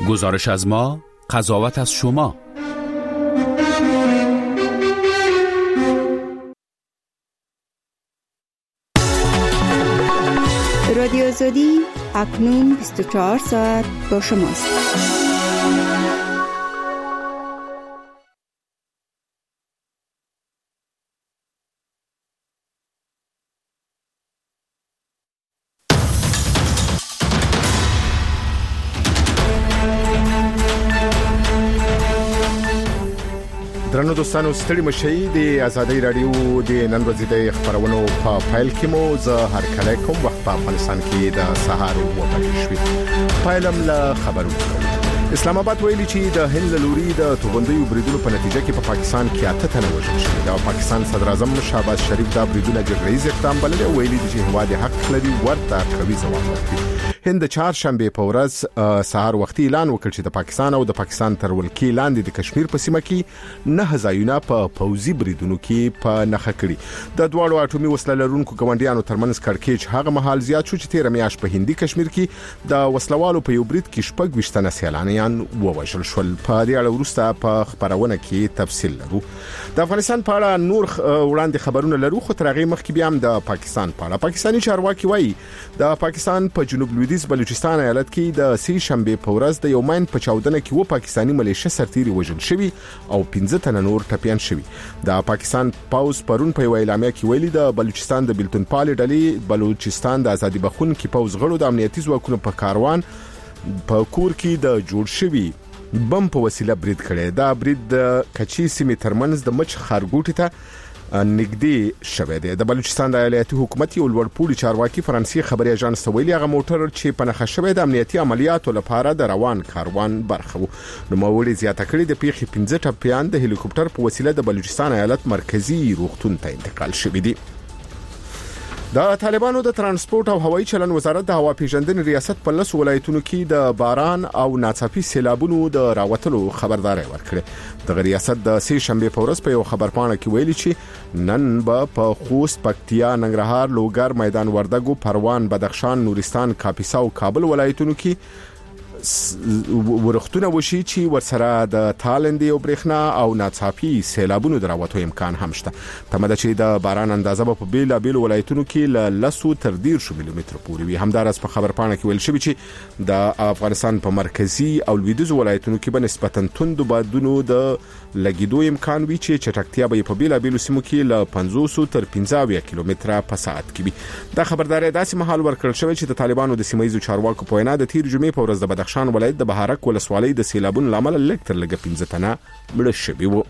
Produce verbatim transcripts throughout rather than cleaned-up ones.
گزارش از ما، قضاوت از شما. رادیو آزادی اکنون بیست و چهار ساعت با شماست. درنو دوستانو ستړي مشي د آزادۍ رادیو د نن ورځې د خبرونو په فایل کې مو زه هر کله کوم وخت په افغانستان کې د سهار وټاکل شوې فایلم له خبرونو. اسلام آباد ویلي چې د هند لوري د توغندیو بریدونو په نتیجه کې په پاکستان کې اته تنه وژل شوي. د پاکستان صدر اعظم شهباز شریف دا بریدونه جګړیز اقدام بللي او ویلي چې هواد حق لري ورته قوي ځواب ورکړي. هند چهارشنبه په ورځ سهار وختي اعلان وکړ چې د پاکستان او د پاکستان تر ولکې لاندې د کشمیر په سیمه کې نه ځایونه په پوځي بریدونو کې په نخښه کړي. د دوړو اټومي وسله لرونکو ګوندیانو ترمنځ کړکېچ هغه مهال زیات شو چې تیر میاشت په هندي کشمیر کې د وسلوالو په یو برید کې شپږ وشتنه سیلانیان ووژل شول. په دې اړه وروسته په خبرونه کې تفصیل لرو. د افغانستان په اړه نور وړاندې خبرونه لرو، خو تر هغه مخکې بیا هم د پاکستان په اړه. پاکستاني چارواکي وایي د پاکستان په جنوب لویدیځ بلوچستان ایالت کې د سه شنبه په ورځ د یومین په چاودنه کې و پاکستاني ملیشه سرتیري وژل شوی او پنځه تنه نور ټپيان شوی. د پاکستان پاوز پرون په اعلامیه کې ویلي د بلوچستان د بلتون پالي ډلې بلوچستان د ازادي بخښونکو پاوز غړو د امنیتي ځواکونو په کاروان په کور کې د جوړ شوی بم په وسیله برید کړي. دا برید د کچي سیمې ترمنځ د مچ خارګوټي ته نګدي شوه دی. د بلوچستان د ایالتي حکومت یو لوړپوړي چارواکي فرانسې خبري اژانس ویلي هغه موټر چې په نخښه شوی د امنیتي عملیاتو لپاره د روان کاروان برخه وو. نو موري زیاته کړي د پیښې پنځه ټپيان د هلیکوپټر په وسیله د بلوچستان ایالت مرکزی روغتون ته انتقال شوی دي. د طالبانو د ترانسپورت او هوایي چلن وزارت د هوا پیژندنې ریاست په لس ولایتونو کې د باران او ناڅاپي سیلابونو د راوتلو خبرداري ورکړه. د ریاست د سه شنبه په ورځ په یو خبرپاڼه کې ویلي چې نن به په خوست، پکتیا، ننګرهار، لوګر، میدان وردګو، پروان، بدخشان، نورستان، کاپیسا او کابل ولایتونو کې ورختونه وشي چې ورسره د تالندې او برېښنا او ناڅاپي سیلابونو دراوتو امکان هم شته. تمه ده چې د باران اندازه په بیل بیل ولایتونو کې ل لسو تر ډیر شو مليمتر پورې وي. همدارس په خبرپاڼه کې ویل شوی چې د افغانستان په مرکزی او لویدیځ ولایتونو کې به نسبتا توند بادونو د لګیدو امکان وي چې چټکتیا به په بیل بیل سیمو کې ل پنځوس تر پنځه کیلومتره په ساعت کې وي. دا خبرداري داسې مهال ورکړل شوی چې د طالبانو د سیمایي چارواکو په وینا د تیر جمعې په ورځ د بدخشان شان ولایت د بهارک ولسوالۍ د سیلابونو لامل لکتر لګ پنځه تنه مړ شوي وو.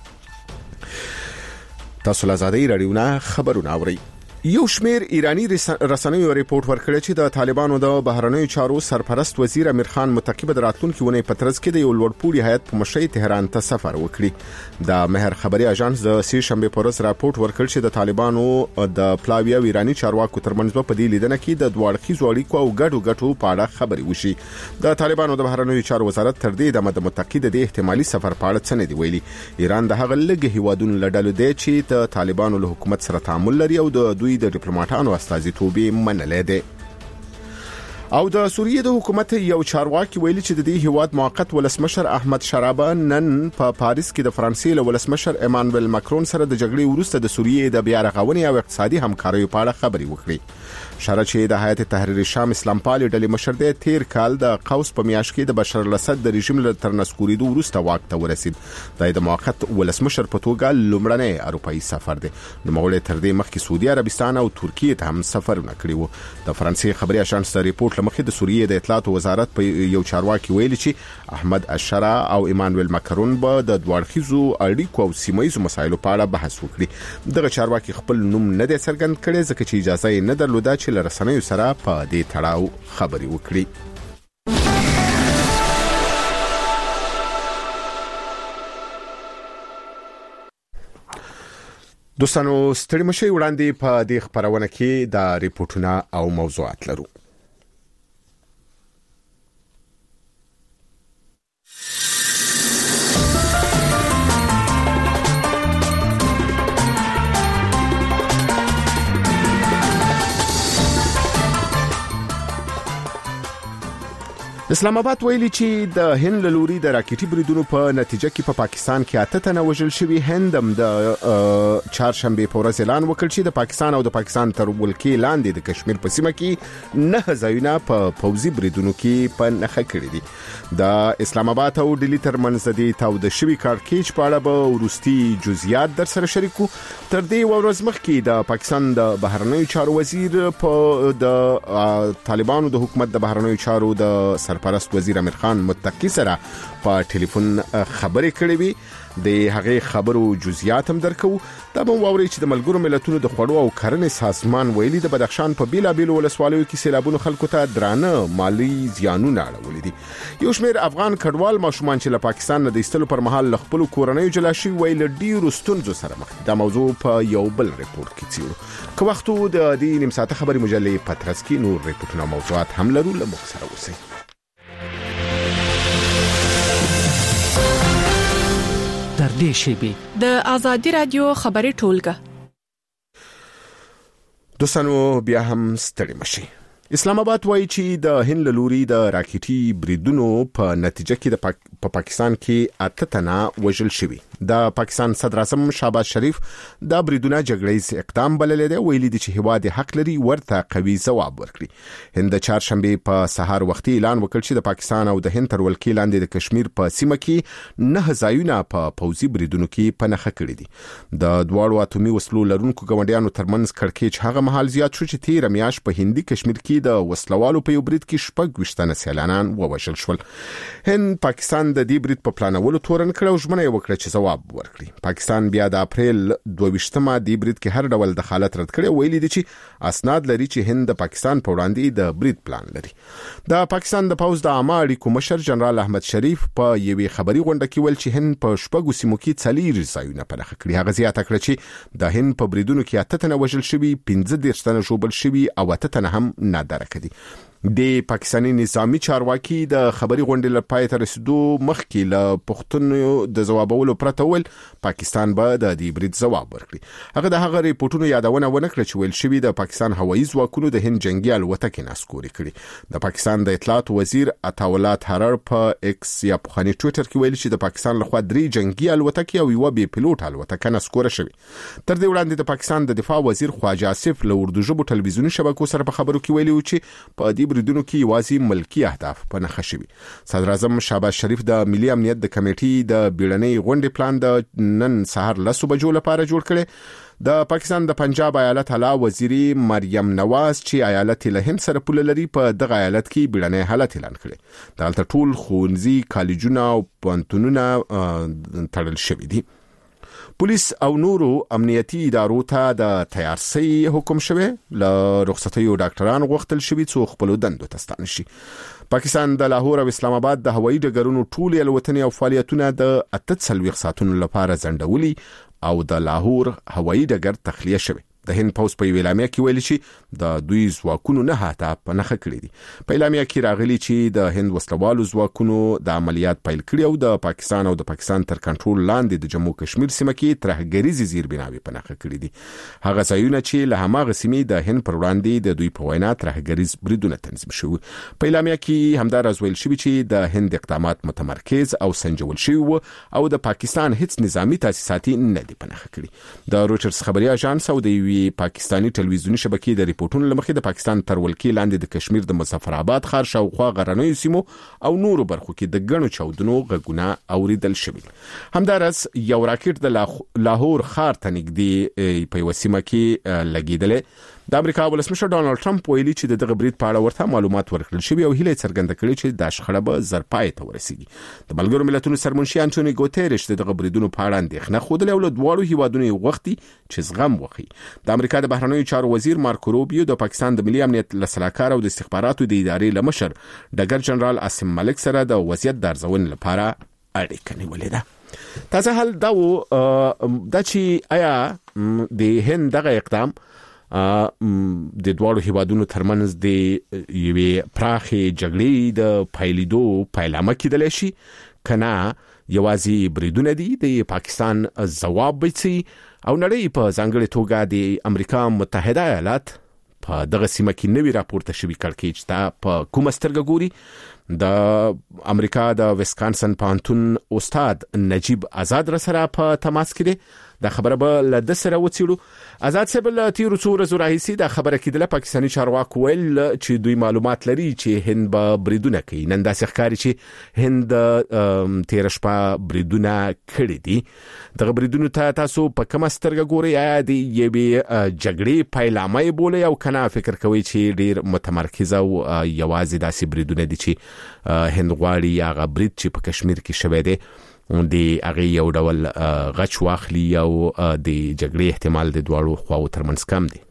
تاسو له آزادۍ رادیو نه خبرونه اورئ. یو شمیر ایرانی رسنیو ریپورت ورکړی چې د طالبانو د بهرنیو چارو سرپرست وزیر امیر خان متقی د راتلونکي ونې پترز کې د یو لوړپوړي هیئت په مشرۍ تهران ته سفر وکړي. د مهر خبري اژانس د سه شنبه په ورځ راپورټ ورکړ چې د طالبانو د پلاوی او ایرانی چارواکو ترمنځ په دې لیدنه کې د دوړخیزو اړیکو او ګډو ګټو په اړه خبري وشي. د طالبانو د بهرنیو چارو وزارت تر دې د متقی د احتمالي سفر په اړه څه نه دی ویلي. ایران د هغه لږ هیوادونو لړل دی چې د طالبانو له حکومت سره تعامل لري او د دوی د ډیپلوماټانو استازیتوب منلې ده. او د سوریې د حکومت یو چارواکي ویلي چې د دې هیواد موقت ولسمشر احمد شرابه نن په پاریس کې د فرانسې له ولسمشر ایمانوئل ماکرون سره د جګړې وروسته د سوریې د بیا رغونې او اقتصادي همکارۍ په اړه خبرې وکړي. شره چې د هیئت تحریر شام اسلام پالي ډلې مشر دی تیر کال د قوس په میاشت کې د بشار الاسد د رژیم له تر نسکورېدو وروسته واک ته ورسید. د موقت ولسمشر په توګه لومړنی اروپایي سفر دی. نو مغول تر دې مخکې سعودي عربستان او ترکیه ته هم سفرونه کړي وو. د فرانسې خبري اژانس د ریپورت لمخې د سوریې د اطلاعات وزارت په یو چارواکي ویلي چې احمد اشرا او ایمانوئل ماکرون به د دوړخیزو اړیکو او سیمایي مسایلو په اړه بحث وکړي. دغه چارواکي خپل نوم نه دی څرګند کړی ځکه چې اجازه یې نه درلوده چې له رسنیو سره په دې تړاو خبري وکړي. دوستانو ستړي مشي وړاندې په دې خبرونه کې د ریپورتونو او موضوعات لرو. اسلام آباد ویلي چې د هند له لوري د راکټي بریدونو په نتیجه کې په پا پاکستان کې اته تنه وژل شوي. هند هم د چهارشنبه په ورځ اعلان وکړ چې د پاکستان او د پاکستان تر ولکې لاندې د کشمیر په سیمه کې نه ځایونه په پوځي بریدونو کې په نښه کړي دي. د اسلام آباد او ډیلی ترمنځ د تاوده شوي کارکېچ په اړه به وروستي جزئیات در سره شریکو. تر دې ورځ مخکې د پاکستان د بهرنیو چارو وزیر په د طالبانو د حکومت د بهرنیو چارو د سرپرست وزیر امیر خان متقی سره په ټلیفون خبرې کړې وي. د هغې خبرو جزئیات هم درکو. دا به ووري چې د ملګرو ملتونو د خوړو او کرنې سازمان ویلي د بدخشان په بیلابیلو ولسوالیو کې سیلابونو خلکو ته درانه مالی زیانونه اړولي دي. یو شمېر افغان کډوال ماشومان چې له پاکستان نه د ایستلو پر مهال له خپلو کورنیو جلا شوي وی له ډېرو ستونزو سره مخ دي. دا موضوع په یو بل ریپورت کې څېړو. که وخت د دې نیم ساعته خبري مجلې پترس کې نور ریپورتونه موضوعات هم لرو. له موږ سره اوسئ. در دې شیبه د آزادي رادیو خبري ټولګه. دوستانو بیا هم ستړي مشي. اسلام آباد وایي چې د هند له لوري د راکټي بریدونو په نتیجه کې د پاک په پاکستان کې اته تنه وژل شوي. د پاکستان صدر اعظم شهباز شریف د بریدونو جګړې اقدام بللی دی. ویلي دي چې هیواد حق لري ورته قوي ځواب ورکړي. هند د چهارشنبه په سهار وختي اعلان وکړ چې د پاکستان او د هند تر ولکې لاندې د کشمیر په سیمه کې نه ځایونه په پوځي بریدونو کې په نښه کړي دي. د دواړو اتومي وسلو لرونکو ګاونډیانو ترمنځ کړکېچ هغه مهال زیات شو چې تیر میاشت په هندي کشمیر کې د وسلوالو په یو برید کې شپږ ویشتنه سیلانیان ووژل شول. هند پاکستان د دې برید په پلانولو تورن کړ او ژمنه وکړه چې ځواب ورکړي. پاکستان بیا د اپریل دوه ویشتمه د برید کې هر ډول دخالت رد کړي. ویلي دي چې اسناد لري چې هند د پاکستان په وړاندې د برید پلان لري. د پاکستان د پوځ د عامه اړیکو مشر جنرال احمد شریف په یوې خبري غونډه کې ویل چې هند په شپږو سیمو کې څلور ځایونه په نښه کړي. هغه زیاته کړه چې د هند په بریدونو کې اته تنه وژل شوي، پنځه دېرش تنه ژوبل شوي او اته تنه هم نادارکه دي. د پاکستاني نظامی چارواکي د خبري غونډې لپاره تر رسیدو مخکې له پښتنو د ځوابولو پرته ول پاکستان به د دې برید ځواب ورکړي. هغه د هغه ریپورتونو یادونه ونه کړه چې ویل شوی د پاکستان هوایي ځواکونو د هند جنگي الوتکې ناسکوري کړي. د پاکستان د اطلاعات وزیر عطاءالله تحرر په ایکس یا پخوانی ټوئیټر کې ویل چې د پاکستان لخوا درې جنگي الوتکې او یو بي پيلوټ الوتکه ناسکوره شوی. تر دې وړاندې د پاکستان د دفاع وزیر خواجه آصف له اردو ژبو ټلویزیوني شبکو سره په خبرو کې ویلي چې په دې بریدونو کې یوازې ملکی اهداف په نښه شوي. صدر اعظم شهباز شریف د ملي امنیت د کمیټې د بیړنۍ غونډې پلان د نن سهار لسو بجو لپاره جوړ کړي. د پاکستان د پنجاب ایالت اعلی وزیري مریم نواز چې ایالت له هند سره پوله لري په دغه ایالت کې بیړنۍ حالت اعلان کړي. دلته ټول ښوونځي، کالجونه او پوهنتونونه تړل شوي دي. پولیس او نورو امنیتي ادارو ته د تیارسي حکم شوی. له رخصتیو ډاکټران غوښتل شوي څو خپل دندو ته ستانه شي. پاکستان د لاهور او اسلام آباد د هوایي ډګرونو ټول الوتنې او فعالیتونه د اته څلوېښت ساعتونو لپاره ځنډولي او د لاهور هوایي ډګر تخلیه شوی. د هند پوز په اعلامیه کې ویلي چې د دوی ځواکونو نه هاته په نښه کړی دي. په اعلامیه کې راغلي چې د هند وسلوالو ځواکونو د عملیات پیل کړي او د پاکستان او د پاکستان تر کنټرول لاندې د جمهور کشمیر سیمه کې ترهګریزي زیربناوي په نښه کړي دي. هغه ځایونه چې له هماغه سیمې د هند پر وړاندې د دوی په وینا ترهګریز بریدونه تنظیم شوي. په اعلامیه کې همداراز ویل شوی چې د هند اقدامات متمرکز او سنجول شوي او د پاکستان هیڅ نظامی تاسیسات نه دي په نښه کړي. د رويټرز خبري اژانس او د پاکستاني ټلویزیوني شبکې د ریپورتونو لمخې د پاکستان تر ولکې لاندې د کشمیر د مظفر آباد ښار شاوخوا غرنیو سیمو او نورو برخو کې د ګڼو چاودنو غږونه اوریدل شوي. همداراز یو راکټ د لاهور ښار ته نږدې په یوه سیمه کې لګېدلی. د امریکا ولسمشر ډانلډ ټرمپ ویلي چې د دغه برید په اړه ورته معلومات ورکړل شوي او هیله څرګنده کړې چې دا شخړه به زر پای ته ورسیږي. د ملګرو ملتونو سرمنشي انټونی ګوتيريش د دغه بریدونو په اړه اندېښنه ښودلې او له دواړو هیوادونو غوښتي چې زغم وکړي. د امریکا د بهرنیو چارو وزیر مارکو روبیو د پاکستان د ملي امنیت لسلاکار او د استخباراتو د ادارې لمشر ډګر جنرال عاصم ملک سره د وضعیت د ارزونې لپاره اړیکه نیولې ده. تازه حال دا و دا چې آیا د هند دغه اقدام د دواړو هیوادونو ترمنځ د یوې پراخې جګړې د پایلیدو پیلامه کېدلی شي کنه یوازې بریدونه دي د پاکستان ځواب بچي او نړۍ په ځانګړې توګه د امریکا متحده ایالات په دغه سیمه کې نوی راپورته شوی کړکېچ ته په کومه سترګه ګوري. د امریکا د ویسکانسن پانتون استاد نجیب آزاد را سره په تماس کې دی. دا خبره به له د سره وڅېړو. آزاد صاحب له تیرو څو ورځو راهیسې دا خبره کېدله پاکستاني چارواکو ویل چې دوی معلومات لري چې هند به بریدونه کوي. نن داسې ښکاري چې هند تېره شپه بریدونه کړي دي. دغه بریدونو ته تاسو په کومه سترګه ګورئ؟ آیا د یوې جګړې پیلامه یې بولئ او که نه فکر کوئ چې ډېر متمرکزه او یوازې داسې بریدونه دي چې هند غواړي هغه برید چې په کشمیر کې شوی دی د هغه یو ډول غچ واخلي او د جګړې احتمال د دواړو خواو ترمنځ کم دی؟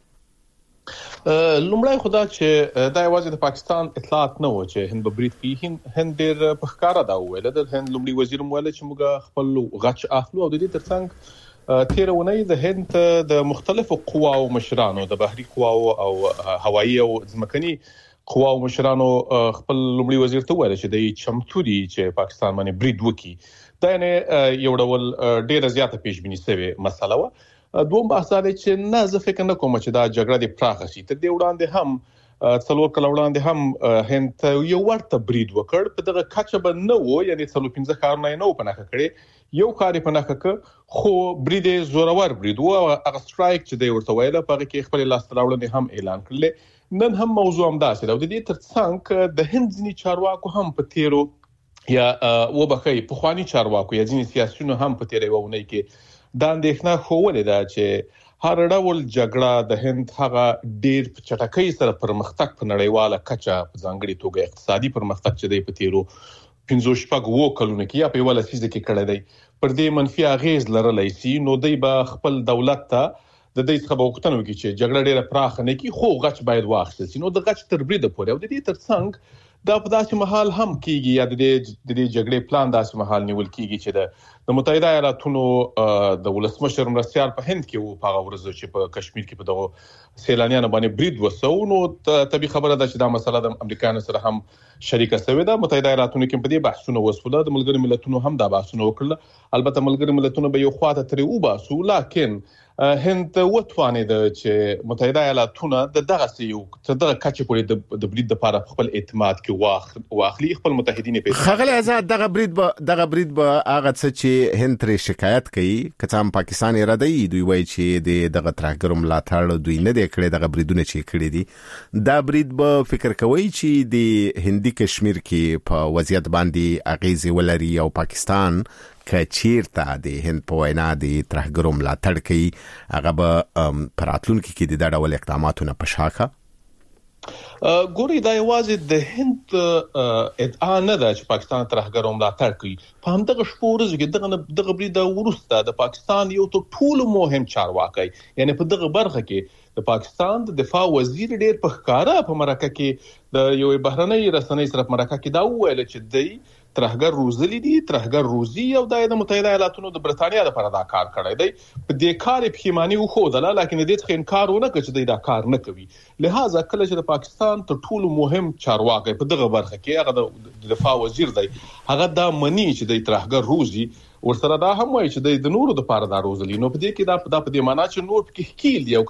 لومړی خدا چې دا یوازې د پاکستان اطلاعات نه و چې هند به برید کوي. هند ډېر په ښکاره دا وویل. د هند لومړي وزیر وویل چې موږ خپل غچ اخلو او د دې ترڅنګ تېره اونۍ د هند د مختلفو قواو مشرانو د بحري قواو او هوایي او ځمکني قواو مشرانو خپل لومړي وزیر ته وویل چې د چمتو دي چې پاکستان باندې برید وکړي. دا یعنی یو ډول ډېره زیاته پیشبیني شوې مسله وه. دوم بحث دی چې نه زه فکر نه کوم چې دا جګړه دې پراخه شي. تر دې وړاندې هم څلور کاله وړاندې هم هند ته یو ورته برید وکړ. په دغه کچه به نه و، یعنی څلور پنځه ښارونه یې نه و پناه کړی. یو ښار یې پناه کړ خو برید یې زورور برید و. هغه سټرایک چې دی ورته ویله په هغه کې خپل لاسته راوړنې هم اعلان کړلې. نن هم موضوع هم داسې ده او د دې ترڅنګ د هند ځینې چارواکو هم په تیرو یا وبخښئ پخواني چارواکو یا ځینې سیاسیونو هم په تیرې ونې کې دا اندېښنه ښوولې ده چې هر ډول جګړه د هند هغه ډېر په چټکۍ سره پرمختګ په نړیواله کچه په ځانګړې توګه اقتصادي پرمختګ چې دی په تیرو پنځو شپږ اووه کلونو کې یا په یوه لسیزه کې کړی دی پر دې منفي اغېز لرلی سي. نو دوی به خپل دولت ته د دې څخه به وختونه وکړي چې جګړه ډېره پراخه نه کړي خو غچ باید واخیستل شي. نو د غچ تر بریده پورې او د دې ترڅنګ دا په داسې مهال هم کېږي یا د دې د دې جګړې پلان داسې مهال نیول کېږي چې د متحده ایالاتونو د ولسمشر مرستیال په هند کې و په هغه ورځ چې په کشمیر کې په دغه سیلانیانو باندې برید وسو. نو طبیعي خبره ده چې دا مسله د امریکایانو سره هم شریکه شوې ده. متحده ایالاتونو کې په دې بحثونه وسوله. د ملګرو ملتونو هم دا بحثونه وکړل. البته ملګرو ملتونو به یو خواته ترې وباسو، لکن هند وتوانید چې متحده ایالاتونه د دغه یو تر دغه کچې پورې د برید لپاره خپل اعتماد کې واخلي، خپل متحدین پیدا. خغلی آزاد دغه برید به دغه برید به هغه څه چې هند ترې شکایت کوي که څه هم پاکستان اراده یې دوی وایي چې د دغه ترهګرو ملاتړ دوی نه دی کړی، دغه بریدونه چې کړي دي دا برید به فکر کوي چې د هندي کشمیر کې په وضعیت باندې اغیزې ولري او پاکستان که چیرته د هند په وینا د ترهګرو ملاتړ کوي هغه به په راتلونکي کې د دا ډول اقداماتو نه په شا کا؟ ګوري دا یوازې د هند ادعا نه ده چې پاکستان ترهګرو ملاتړ کوي. په همدغه شپو ورځو کې دغه دغه برید وروسته د پاکستان یو تر ټولو مهم چارواکی یعنی په دغه برخه کې د پاکستان د دفاع وزیر ډېر په ښکاره په مرکه کې د یو بهرنۍ رسنۍ سره په مرکه کې دا وویل چې دی ترهګر روزلی دي، ترهګر روزي او د متحده ایالاتونو د برتانیا لپاره دا کار کړی دی. په دې کار پښیماني وښودله، لکه د دې څخه انکار ونه کړ چې دا کار نه کوي. لہذا کله چې د پاکستان تر ټولو مهم چارواکی په دغه برخه کې هغه د دفاع وزیر دی، هغه دا مني چې د ترهګر روزي ورسره دا هم وایي چې د نورو د لپاره دا روزلی. نو په دې کې دا په دې معنی چې نور پکې ښکیل دي او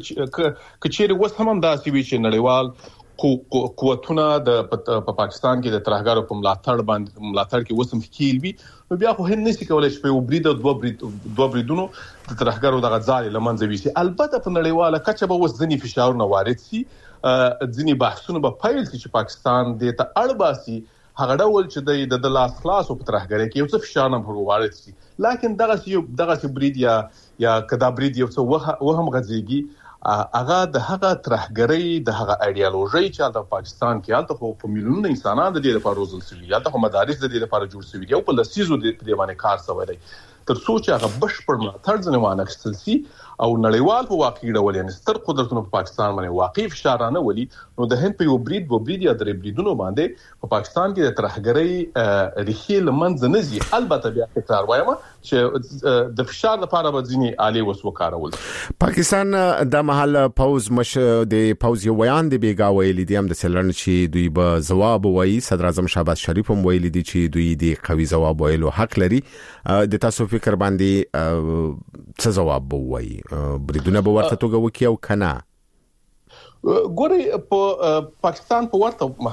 که چیرې اوس هم همداسې وي چې نړیوال قوتونه د په پاکستان کې د ترهګرو په ملاتړ باندې ملاتړ کې وسم ښکیل وي، نو بیا خو هند نشي کولای چې په یو برید او دوه برید دوه بریدونو د ترهګرو دغه ځای له منځه ویسي. البته په نړیواله کچه به اوس ځینې فشارونه وارد شي، ځینې بحثونه به پیل شي چې پاکستان دې ته اړ باسي هغه ډول چې د لاس خلاص او په ترهګرۍ کې یو څه فشار نه وارد شي. لکن دغه یو دغه برید یا یا کدا برید یو څه وهم غځيږي هغه د هغه ترهګرۍ د هغه ایډیالوژي چې د پاکستان کې حالت خو په میلیونونو انسانان د دې لپاره روزل شوي یا د مدارس د دې لپاره جوړ شوي او په لسیزو د دې باندې کار شوی دی تر څو چې هغه بشپړ ملاتړ ځنه وانخستل شي او نړیوال په واقعي ډول یعنی ستر قدرتونو په پاکستان باندې واقعي فشار نه ولي، نو د هند په یو برید و برید یا درې بریدونو باندې په پاکستان کې د ترهګرۍ ریښې لمنځه نه ځي. البته بیا تکرار وایم چې د فشار لپاره به ځینې آلې وسو کارول. پاکستان د محل پوز مش د پوز یو بیان دی بیګا ویلي دي هم د سلرن چې دوی به جواب وایي. صدر اعظم شهباز شریف هم ویلي دي چې دوی د قوي جواب ویلو حق لري. د تاسو فکر باندې څه جواب وایي؟ بریدونه به ورته توګه وکي او کنه؟ ګوري په پاکستان په ورته